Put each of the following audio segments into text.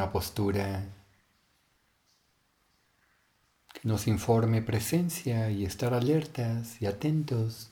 una postura que nos informe presencia y estar alertas y atentos.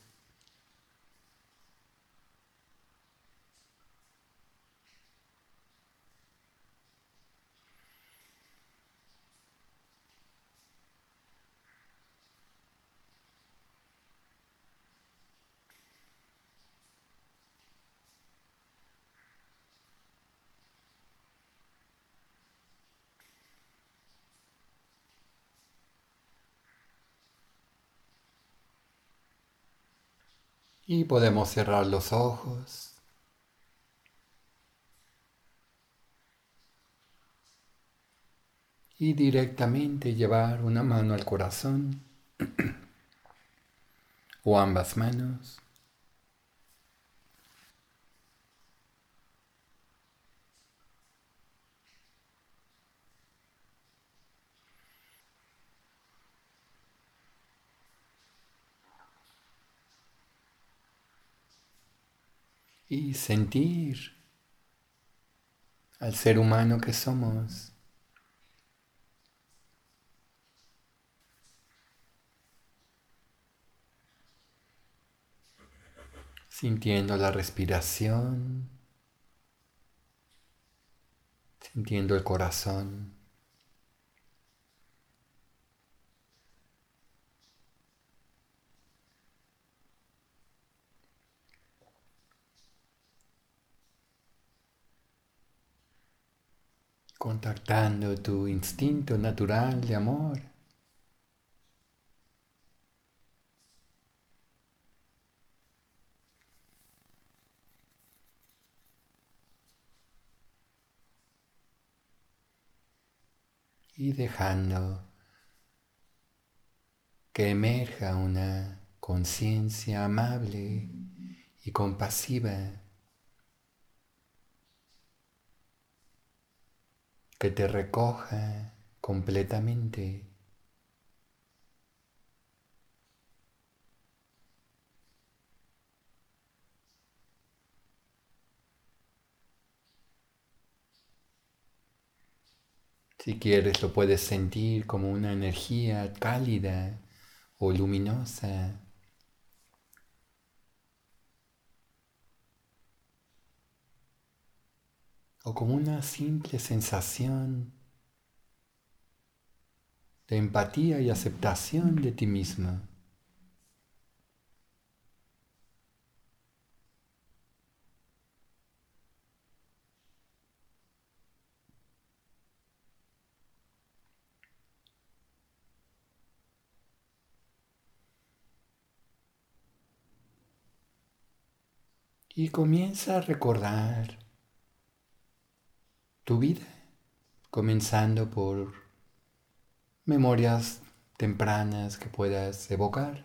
Y podemos cerrar los ojos y directamente llevar una mano al corazón o ambas manos. Y sentir al ser humano que somos, sintiendo la respiración, sintiendo el corazón. Contactando tu instinto natural de amor. Y dejando que emerja una conciencia amable y compasiva que te recoja completamente. Si quieres lo puedes sentir como una energía cálida o luminosa, o como una simple sensación de empatía y aceptación de ti misma. Y comienza a recordar tu vida, comenzando por memorias tempranas que puedas evocar.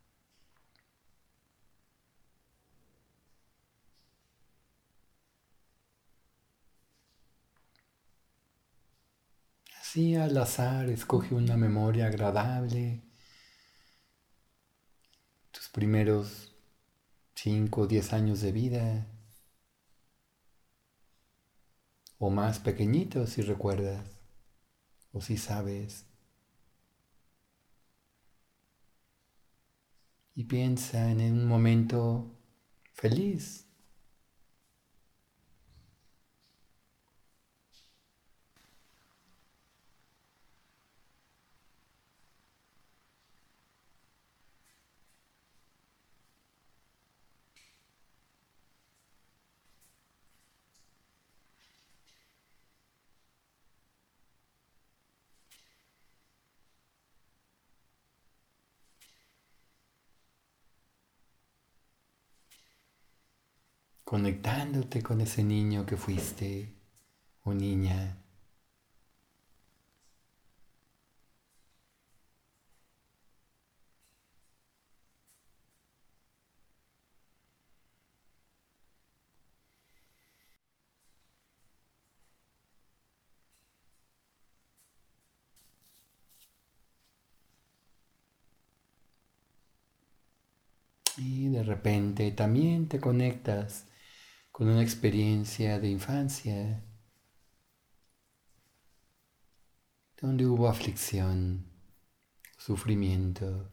Así al azar escoge una memoria agradable, tus primeros 5 o 10 años de vida, o más pequeñitos si recuerdas, o si sabes. Y piensa en un momento feliz. Conectándote con ese niño que fuiste o niña. Y de repente también te conectas con una experiencia de infancia donde hubo aflicción, sufrimiento.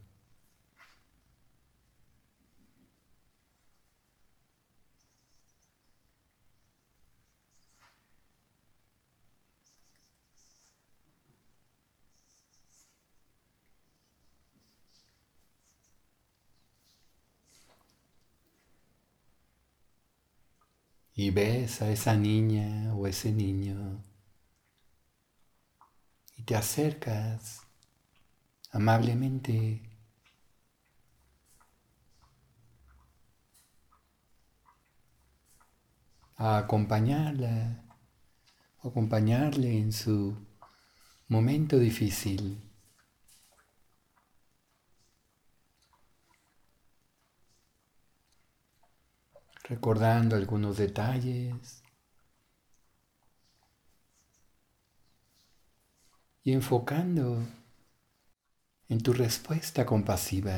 Y ves a esa niña o ese niño y te acercas amablemente a acompañarla, o acompañarle en su momento difícil, recordando algunos detalles y enfocando en tu respuesta compasiva.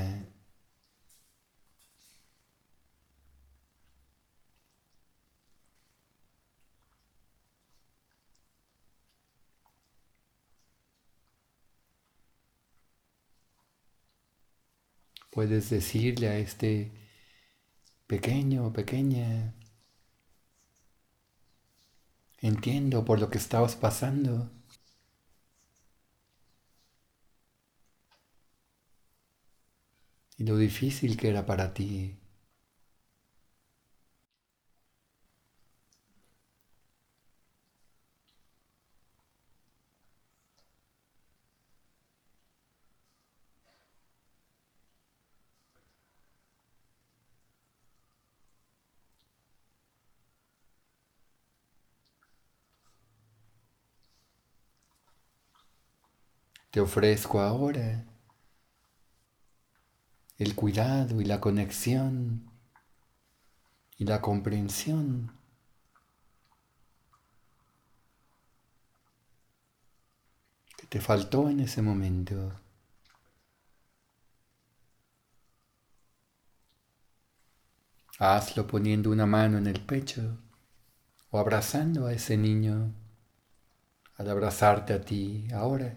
Puedes decirle a este pequeño o pequeña: entiendo por lo que estabas pasando y lo difícil que era para ti. Te ofrezco ahora el cuidado y la conexión y la comprensión que te faltó en ese momento. Hazlo poniendo una mano en el pecho o abrazando a ese niño al abrazarte a ti ahora.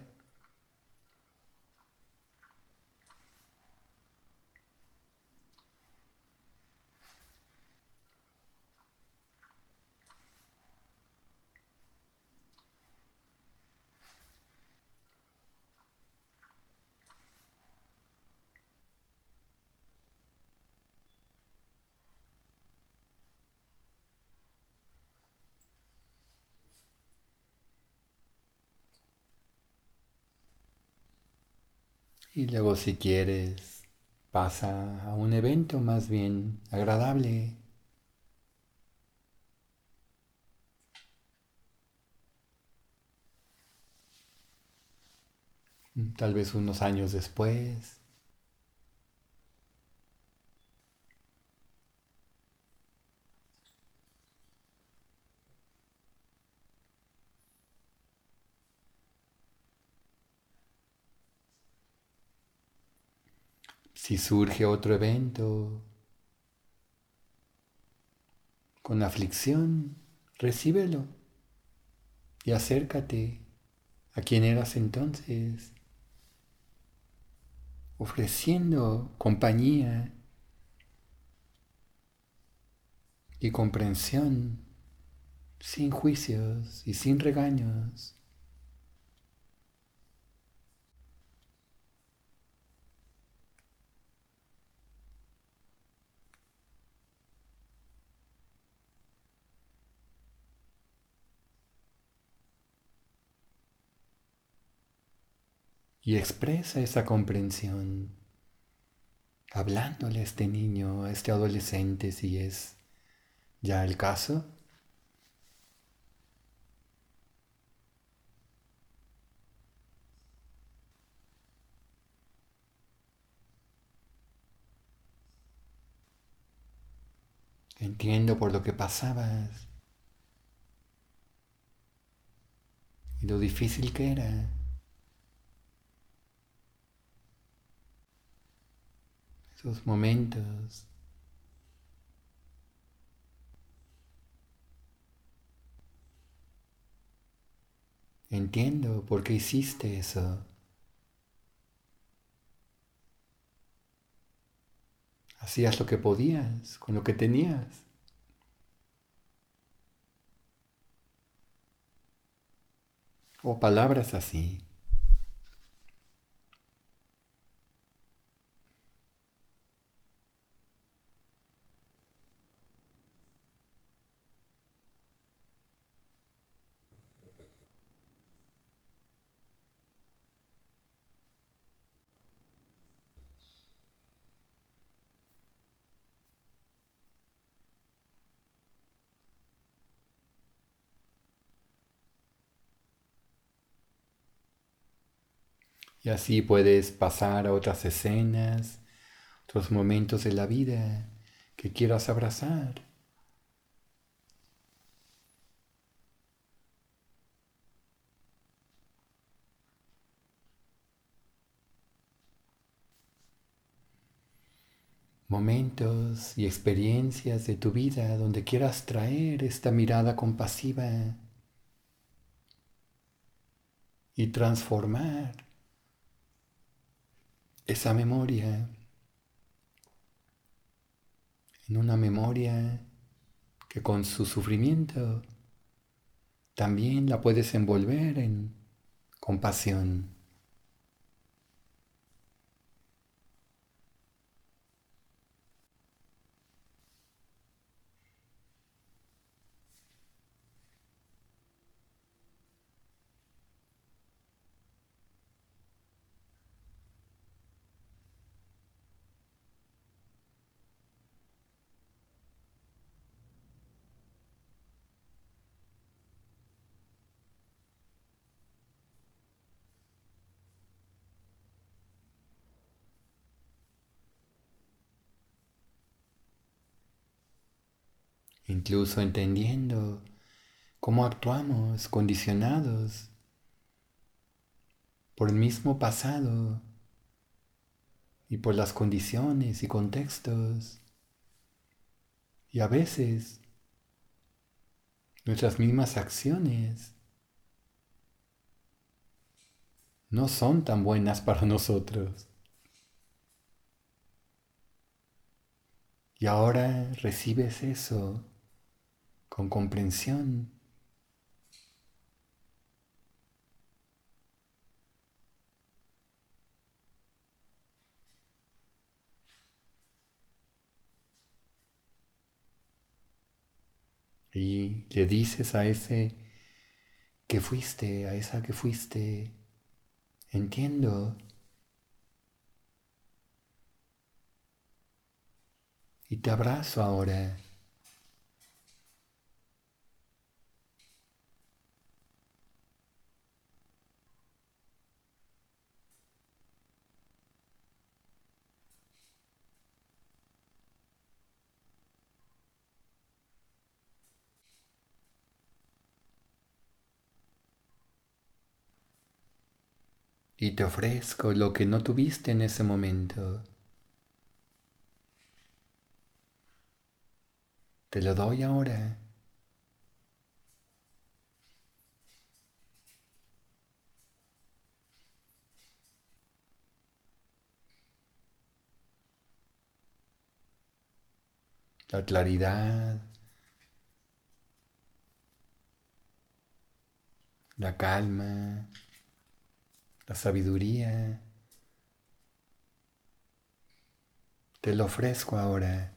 Y luego, si quieres, pasa a un evento más bien agradable. Tal vez unos años después. Si surge otro evento con aflicción, recíbelo y acércate a quien eras entonces, ofreciendo compañía y comprensión, sin juicios y sin regaños. Y expresa esa comprensión hablándole a este niño, a este adolescente, si es ya el caso. Entiendo por lo que pasabas y lo difícil que era esos momentos. entiendo por qué hiciste eso. Hacías lo que podías con lo que tenías. O palabras así. Y así puedes pasar a otras escenas, otros momentos de la vida que quieras abrazar. Momentos y experiencias de tu vida donde quieras traer esta mirada compasiva y transformar esa memoria en una memoria que con su sufrimiento también la puedes envolver en compasión. Incluso entendiendo cómo actuamos condicionados por el mismo pasado y por las condiciones y contextos. Y a veces nuestras mismas acciones no son tan buenas para nosotros. Y ahora recibes eso con comprensión y le dices a ese que fuiste, a esa que fuiste, entiendo y te abrazo ahora. Y te ofrezco lo que no tuviste en ese momento. Te lo doy ahora. La claridad, la calma, la sabiduría. Te lo ofrezco ahora.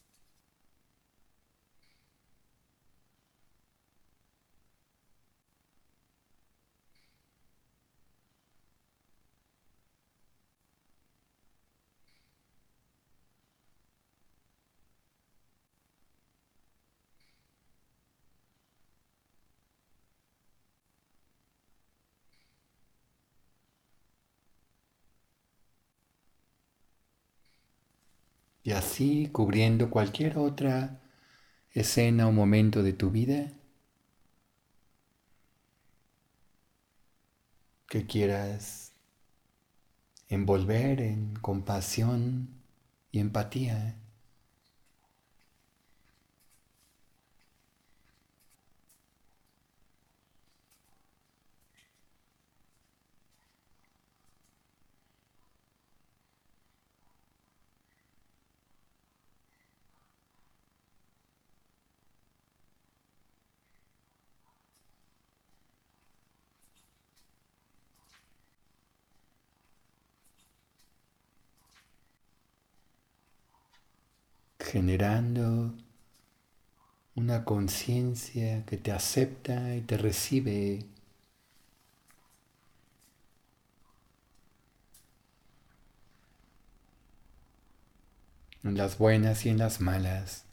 Y así, cubriendo cualquier otra escena o momento de tu vida que quieras envolver en compasión y empatía. generando una conciencia que te acepta y te recibe en las buenas y en las malas.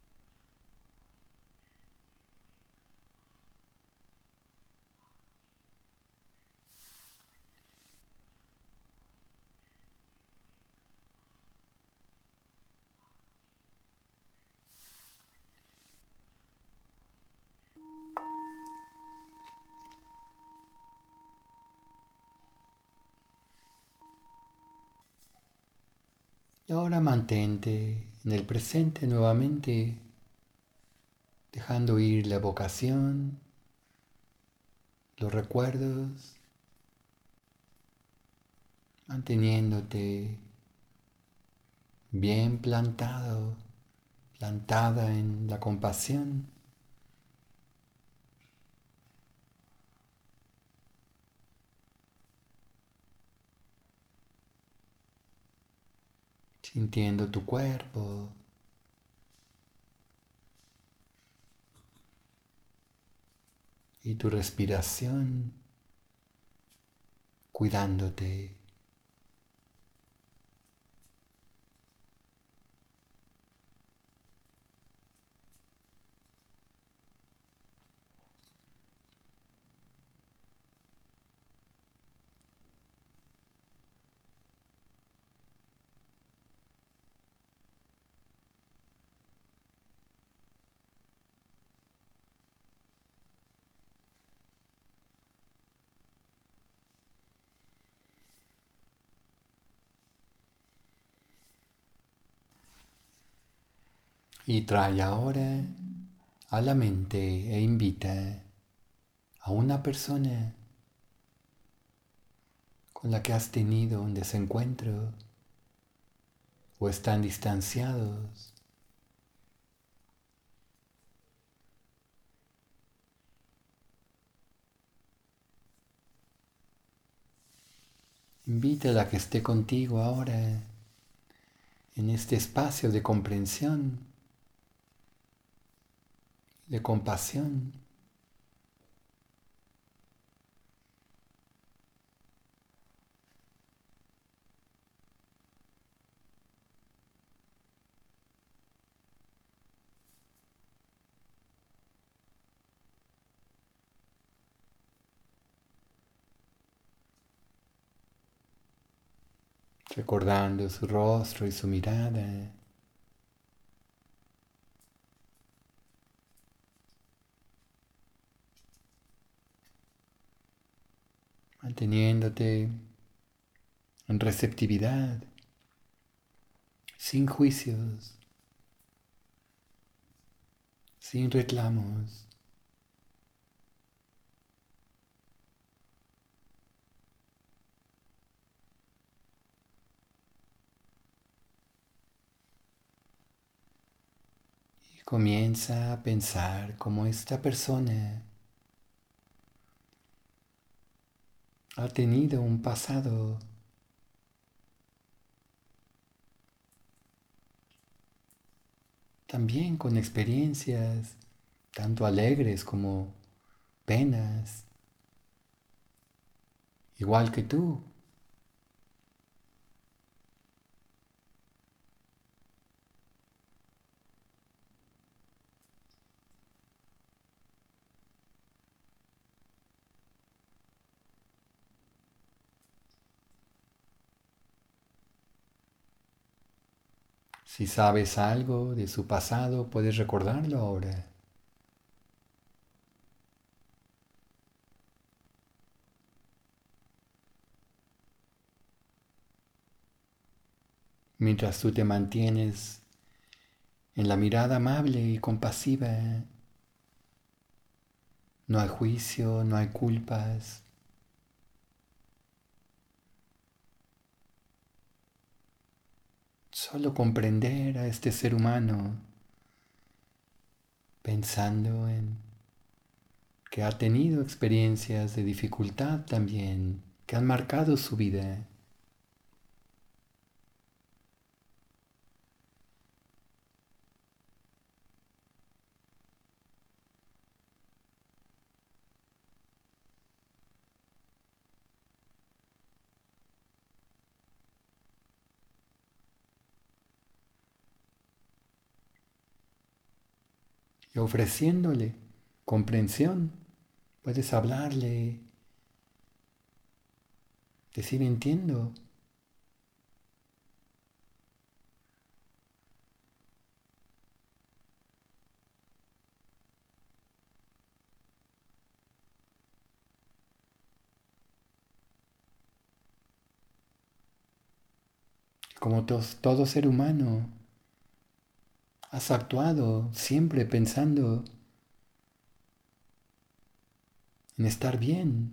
Y ahora mantente en el presente nuevamente, dejando ir la evocación, los recuerdos, manteniéndote bien plantado, plantada en la compasión, sintiendo tu cuerpo y tu respiración, cuidándote. Y trae ahora a la mente e invita a una persona con la que has tenido un desencuentro o están distanciados. Invítala a que esté contigo ahora en este espacio de comprensión, de compasión. Recordando su rostro y su mirada, manteniéndote en receptividad, sin juicios, sin reclamos. Y comienza a pensar cómo esta persona ha tenido un pasado también con experiencias tanto alegres como penas, igual que tú. Si sabes algo de su pasado, puedes recordarlo ahora. Mientras tú te mantienes en la mirada amable y compasiva, no hay juicio, no hay culpas, solo comprender a este ser humano pensando en que ha tenido experiencias de dificultad también, que han marcado su vida. y ofreciéndole comprensión. Puedes hablarle, decir entiendo. Como todo ser humano, has actuado siempre pensando en estar bien,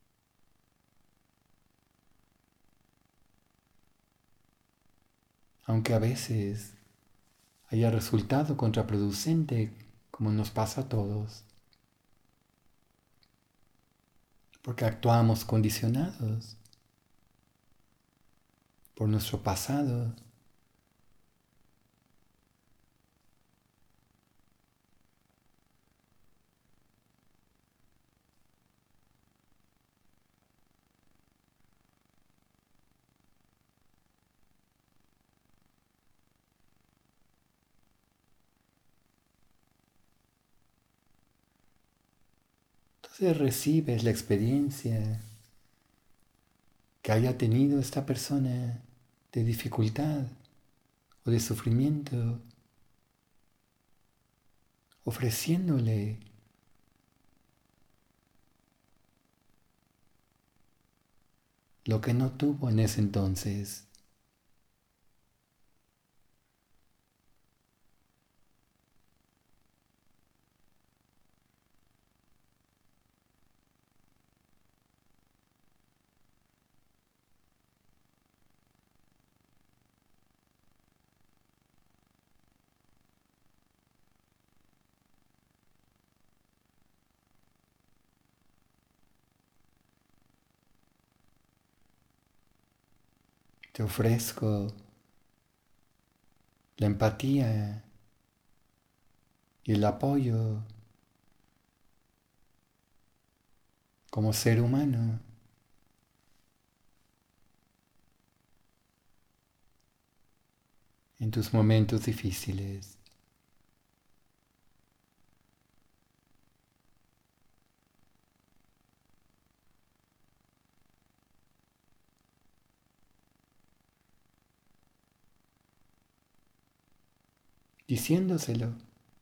aunque a veces haya resultado contraproducente, como nos pasa a todos, porque actuamos condicionados por nuestro pasado. Entonces recibes la experiencia que haya tenido esta persona de dificultad o de sufrimiento, ofreciéndole lo que no tuvo en ese entonces. Te ofrezco la empatía y el apoyo como ser humano en tus momentos difíciles. Diciéndoselo.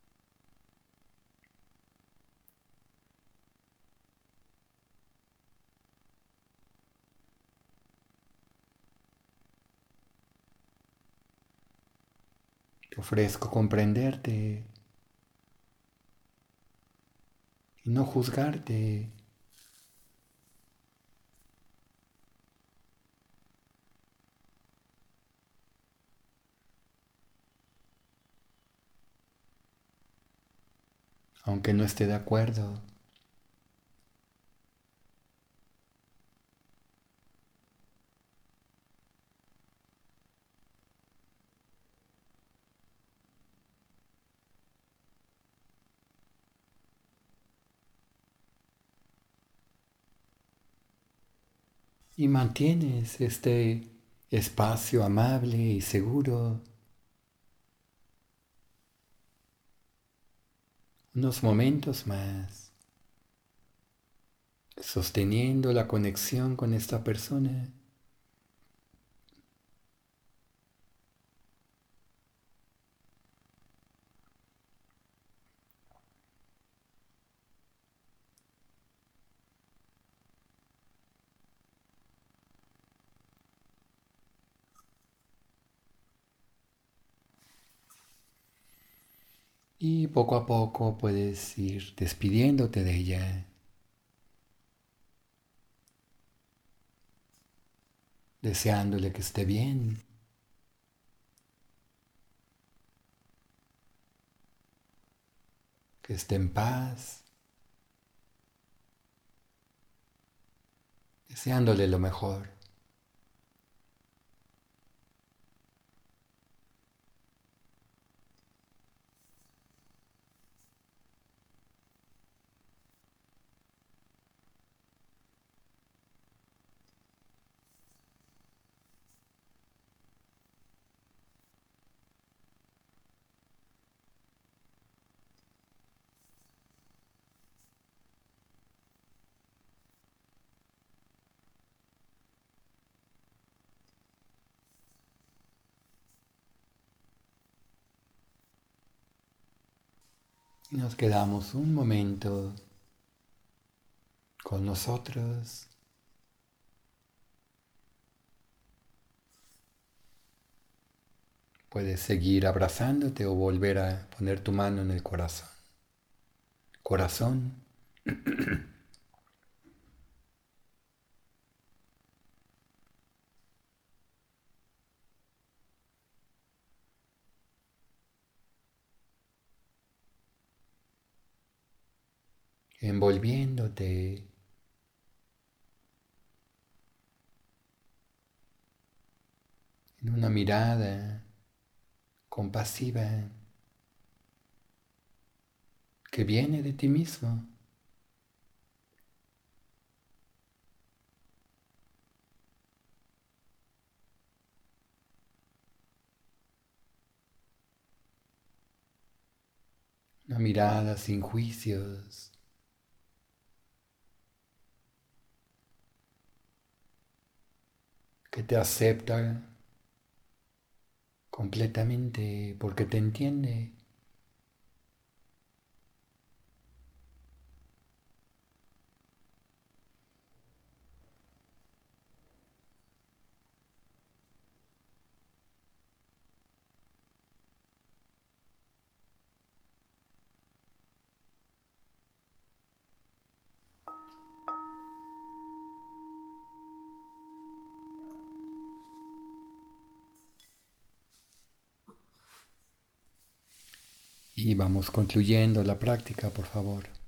Te ofrezco comprenderte y no juzgarte, aunque no esté de acuerdo. Y mantienes este espacio amable y seguro unos momentos más, sosteniendo la conexión con esta persona. Y poco a poco puedes ir despidiéndote de ella, deseándole que esté bien, que esté en paz, deseándole lo mejor. Y nos quedamos un momento con nosotros. Puedes seguir abrazándote o volver a poner tu mano en el corazón. Corazón, envolviéndote en una mirada compasiva que viene de ti mismo. Una mirada sin juicios, que te acepta completamente porque te entiende. Y vamos concluyendo la práctica, por favor.